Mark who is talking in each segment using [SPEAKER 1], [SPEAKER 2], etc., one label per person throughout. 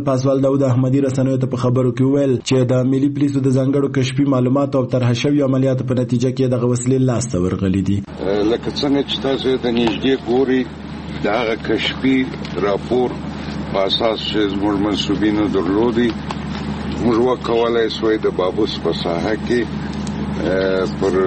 [SPEAKER 1] پاسوال داود احمدي رسنیو ته په خبرو کې وویل چې د ملي پولیسو د ځانګړو کشفي معلوماتو او طرح شویو عملیاتو په نتیجه کې دغه وسلې لاسته ورغلي دي.
[SPEAKER 2] لکه څنګه چې تاسو د نږدې ګوري دا کشفي راپور په اساس چې زموږ منسوبینو درلودي موږ وکولای شو د بابوس په ساحه کې پر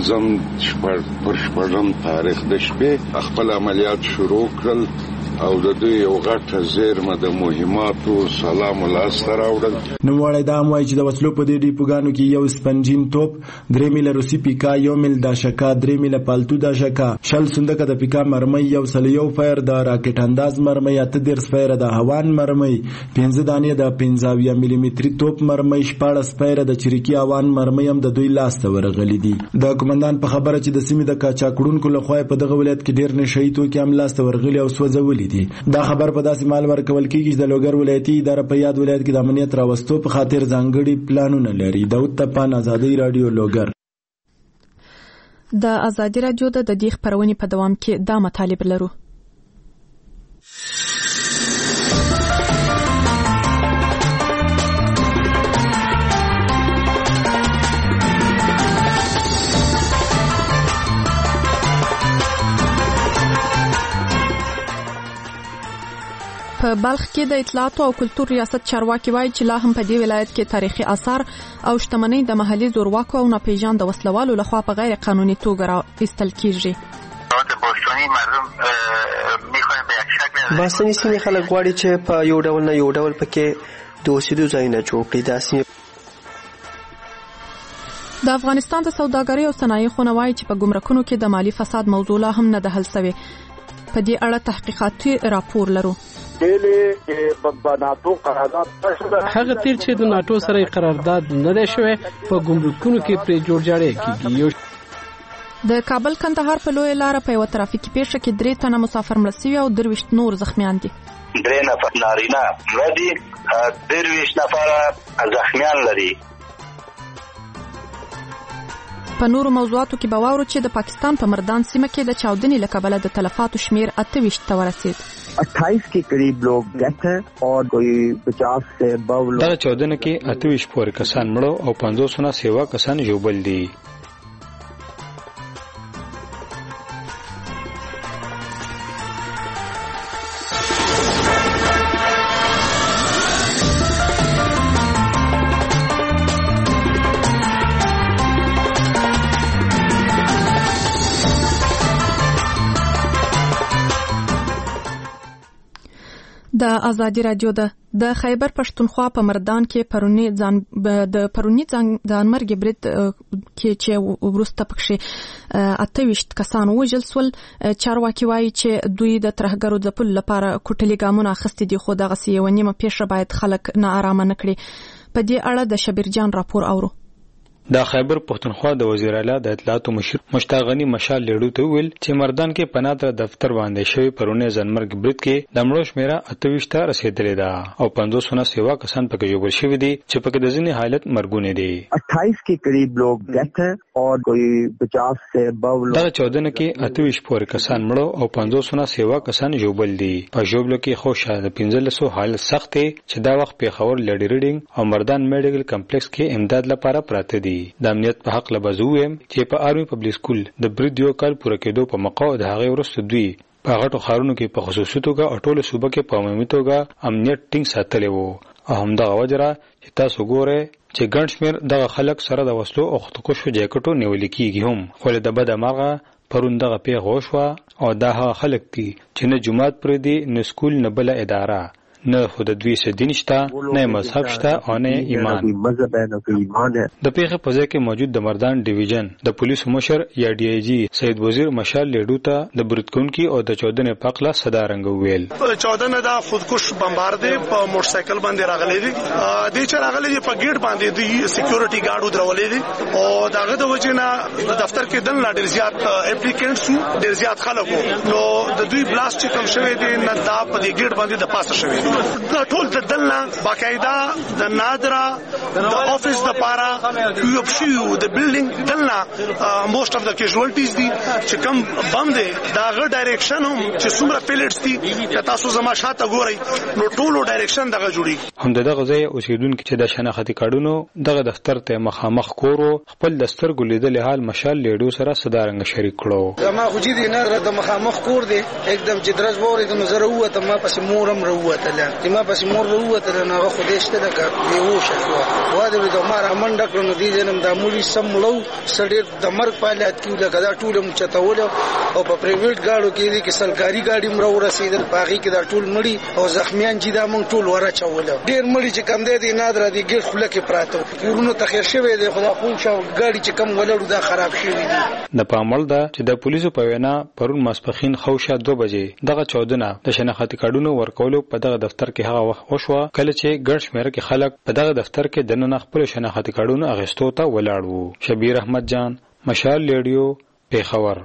[SPEAKER 2] 15 تاریخ د شپې خپل عملیات شروع کړل او د دوی یو غټه زیرمه د مهماتو سلام لاسته راوړل.
[SPEAKER 1] نوموړی دا هم وایي چې د وسلو په دې ډیپوګانو کې یو سپنجین توپ، 3 میله روسي پیکا، 1 میل داشکا، 3 میله پالتو داشکا، 60 صندوقه د پیکا مرمۍ، 101 فایر د راکټ انداز مرمۍ، 38 فایر د هوان مرمۍ، 15 دانې د 15 ملي متري توپ مرمۍ، 14 فایر د چریکي هوان مرمۍ هم د دوی لاسته ورغلي دي. د کمانډان په خبره چې د سیمې د قاچاقړونکو لخوا په دغه ولایت کې ډېر نشئی توکي هم لاسته ورغلي او سوځولي دي. دا خبر په داسې مال ورکول کېږي چې د لوګر ولایتي اداره په یاد ولایت کې د امنیت راوستو په خاطر ځانګړي پلانونه لري. داود تپان، ازادي رادیو، لوګر.
[SPEAKER 3] د ازادي رادیو د دې خبرونې په دوام کې دا مطالب لرو. په بلخ کې د اطلاعات او کلتور ریاست چارواکي وایي چې لا هم په دې ولایت کې تاریخي آثار او شتمنۍ د محلي زورواکو او ناپېژاندو وسلوالو لخوا په غیر قانوني توګه راایستل کیږي.
[SPEAKER 4] باستنی سیمې خلک غواړي چې په یو ډول نه یو ډول پکې د اوسېدو ځایونه جوړ کړي. دا سیمې
[SPEAKER 3] د افغانستان د سوداګرۍ او صنایع خونه وایي چې په ګمرکونو کې د مالی فساد موضوع لا هم نه ده حل شوې. په دې اړه تحقیقاتي راپور لرو.
[SPEAKER 5] هغه تیر چې د ناتو سره قرارداد نه دی شوی په ګمرکونو کې پرې جوړ جاړی کیږي.
[SPEAKER 3] د کابل کندهار په لوی لار په یو ترافیکي پیښه کې 3 تنه مسافر مړ شوي او 23 نور زخمیان دي.
[SPEAKER 6] 3 نفر نارینه مړه دي، 23 نفر زخمیان لري.
[SPEAKER 3] په نورو موضوعاتو کې به واورو چې د پاکستان په مردان سیمه کې د چاودنې له کبله د تلفاتو شمیر 28 ته ورسید.
[SPEAKER 7] 28 के करीब लोग डेथ है और कोई 50 से 52 लोग.
[SPEAKER 8] دا چاودنه کې 28 پورې کسان مړو او 500 نه سیوا کسان ژوبل دي.
[SPEAKER 3] د ازادي رادیو د خیبر پښتونخوا په مردان کې پرونی ځانمرګ برید کې چې وروسته پکې 28 کسان وژل سول. چارواکي وایي چې دوی د ترهګرو ځپلو لپاره کوټلي ګامونه اخیستي دي، خو دغه یوه نیمه پیښه باید خلک نه آرامه نه کړي. په دې اړه د شبیر جان راپور اورو.
[SPEAKER 8] د خیبر پښتونخوا د وزیر اعلی د اطلاعات مشر مشتاق غنی مشال لیډو ته ویل چې مردان کې پناه دفتر باندې شوی پرونه ځنمرګ برید کې د مړو شمیره 28 ته رسیدلې ده او 500 نه سیوا کسان پکې جوړ شوی دي چې پکې د ځینې حالت مرګونه دي.
[SPEAKER 7] 28 के करीब लोग डेथ है और कोई 50 से 52
[SPEAKER 8] دا چاودنه کې 28 پورې کسان مړو او 500 نه سیوا کسان جوړل دي. په جوړلو کې خوشا د 1500 حالت سخت چې دا وخت په خبر لډی ریډینګ او مردان میډیکل کمپلیکس کې امداد لپاره پراته دي. د امنیت په حق لبزوم چې په آرمي پبلک سکول د برید یو کال پوره کېدو په موقع د هغه ورسته دوی په غټو خارونو کې په خصوصي توګه ټوله صوبه کې په عمومي توګه امنیت ټینګ ساتلی وو. همدغه وجره چې تاسو ګوره چې ګڼ شمېر دغه خلک سره د وسلو او خودکشو جاکټو نیول کېږي هم، خو د بده مرغه پرون دغه پیښه وشوه او دا هغه خلک دي چې نه جومات پرې دي، نه سکول، نه بله اداره، نه خود دوی څه دین شته، نه مذهب شته او نه ایمان. د پیښې په ځای کې موجود د مردان ډیویژن د پولیسو مشر یا ډي آی جی سید وزیر مشال لیډو ته د برید کوونکي او د چاودنې په اړه صدا رنګ ویل.
[SPEAKER 9] چاودنه دا خودکش بمبار دی په موټر سایکل باندې راغلي دي. د چې راغلي دي په ګیټ باندې د سکیورټي ګارد درولې دي او داغه د وجنه دفتر کې دن لا ډیر زیات اپلیکینټس ډیر زیات خلکو نو د دوی بلاست کوم شوی دی نه دا په دې ګیټ باندې د پاسه شوی. دا ټول د دلنا باقاعده د نادرا د افیس د پارا یو شیو د بلډینګ دلنا موست اف د کیژوالټیز دي چې کم بم دي دا غ ډایریکشن هم چې څومره پیلټس دي که تاسو زما شاته ګورئ نو ټولو ډایریکشن دغه جوړي
[SPEAKER 8] هم دغه ځای اوسیدونکو چې د شناختی کارډونو دغه دفتر ته مخامخ کورو خپل دفتر ګلیدل حال مشال لیډو سره صدارنګ شریک کړو
[SPEAKER 10] ما خو دې نه د مخامخ کور دی एकदम چې درز وره د نظر وته ما پس مورم وروته لا ما پس مور وروته نه خو دې شته لکه بیهوش شو واده د مار منډه کړو دې جنم د مولي سملو سړي د مرګ پالات کیو لکه دا ټول مچتاول او په پرایویټ گاډو کې دي کې سرکاري گاډي مرو رسیدل باغی کې دا ټول مړی او زخمیان چې دا مونږ ټول ورچول ډیر مړی چې کم دی نادر دي ګټ خله کې پراته کورونو تخیر شوی دی خدا خو شو گاډي چې کم ولړو دا خراب شوی دی
[SPEAKER 8] د پامل دا چې د پولیسو په وینا پرون ماسپخین خوشه 2 بجې دغه 14 د شناختی کارډونو ورکولو په دغه دفتر کې هغه وخت وشو کله چې ګډ شمېر کې خلک په دغه دفتر کې د نن خپل شناختی کارډونو اغستو ته ولاړ وو. شبیر احمد جان، مشال ریډیو، پیښور.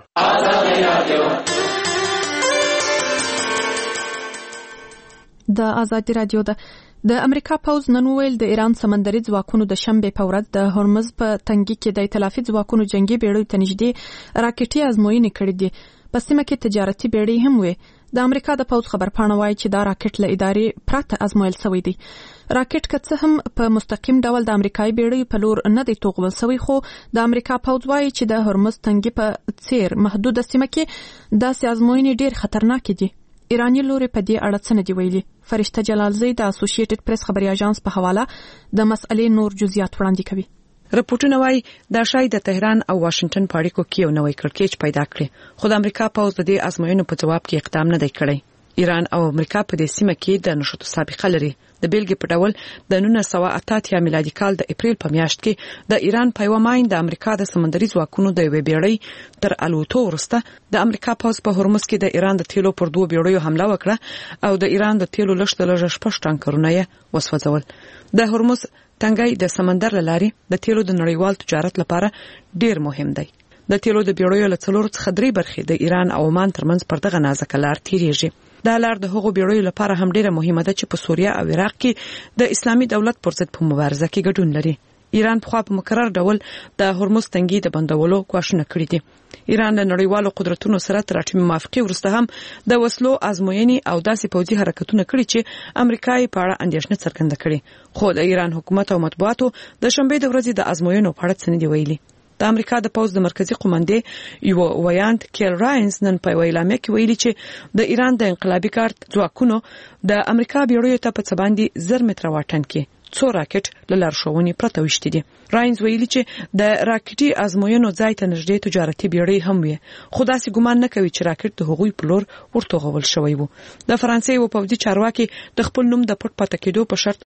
[SPEAKER 3] د ازادي رادیو د امریکا پوز نن ویل د ایران سمندري ځواکونو د شنبه په ورځ د هرمز په تنګي کې د ائتلافي ځواکونو جنگي بیړۍ ته نږدې راکټي ازموینې کړې دي. په سیمه کې تجارتي بیړۍ هم وي. د امریکا د پوز خبرپاڼه وایي چې دا راکټ له ادارې پرته ازمویل شوی دی. راکټ که څه هم په مستقیم ډول د امریکایي بیړۍ په لور نه دی توغول شوی، خو د امریکا پوز وایي چې د هرمز تنګي په څیر محدوده سیمه کې داسې ازموینې ډېر خطرناک دي. ایرانی لوري په دې اړه څه نه دی ویلي. فرشته جلالزی د اسوسییټډ پریس خبري اژانس په حواله د مسئلې نور جزئیات وړاندې کوي.
[SPEAKER 11] رپورټونه وايي دا شاید د تهران او واشنگټن په اړیکو کې یو نوې کړکېچ پیدا کړي، خو د امریکا پوز د دې ازموینو په جواب کې اقدام نه دی کړی. ایران او امریکا په دې سیمه کې د نشټو سابقه لري. د بیلګې په ډول د 1988 میلادي کال د اپریل په میاشت کې د ایران په یو ماین د امریکا د سمندري ځواکونو د یوې بیړۍ تر الوتو وروسته د امریکا پوز په هرمز کې د ایران د تیلو پر 2 بیړیو حمله وکړه او د ایران د تیلو لږ 6 ټانکرونه یې وسوځول. د هرمز تنګي د سمندر لارې د تیلو د نړیوال تجارت لپاره ډیر مهم دی. د تیلو د بیړیو له 4 څخه 3 برخې د ایران او عمان ترمنځ پر دغه نازک لار تیریږي. دا لار د هغو بیړیو لپاره هم ډیره مهمه ده چې په سوریه او عراق کې د اسلامي دولت پر ضد په مبارزه کې ګډون لري. ایران په خوا په مکرر ډول د هرمز تنګي د بندولو کوښښونه کړي دي. ایران له نړیوالو قدرتونو سره تر اټومي موافقې وروسته هم د وسلو ازموینې او داسې پوځي حرکتونه کړي چې امریکا یې په اړه اندېښنه څرګنده کړې، خو د ایران حکومت او مطبوعاتو د شنبه د ورځې د ازموینو په اړه څه نه دی ویلي. د امریکا د پوز د مرکزی قومندې یو ویاند کیل راینز نن په ویلامه کې ویلي چې د ایران د انقلابي ګارد ځواکونو د امریکا بیړیو ته په څه باندې 1000 متره واټن کې 2 راکټ له لارښوونې پرته وشتي دي. راینز ویلي چې د راکټي ازموینو ځای ته نږدې تجارتي بیړۍ هم وي، خو داسې ګمان نه کوي چې راکټ د هغوی په لور ورتوغول شوی وو. د فرانسې یو پوځي چارواکي د خپل نوم د پټ پاتې کېدو په شرط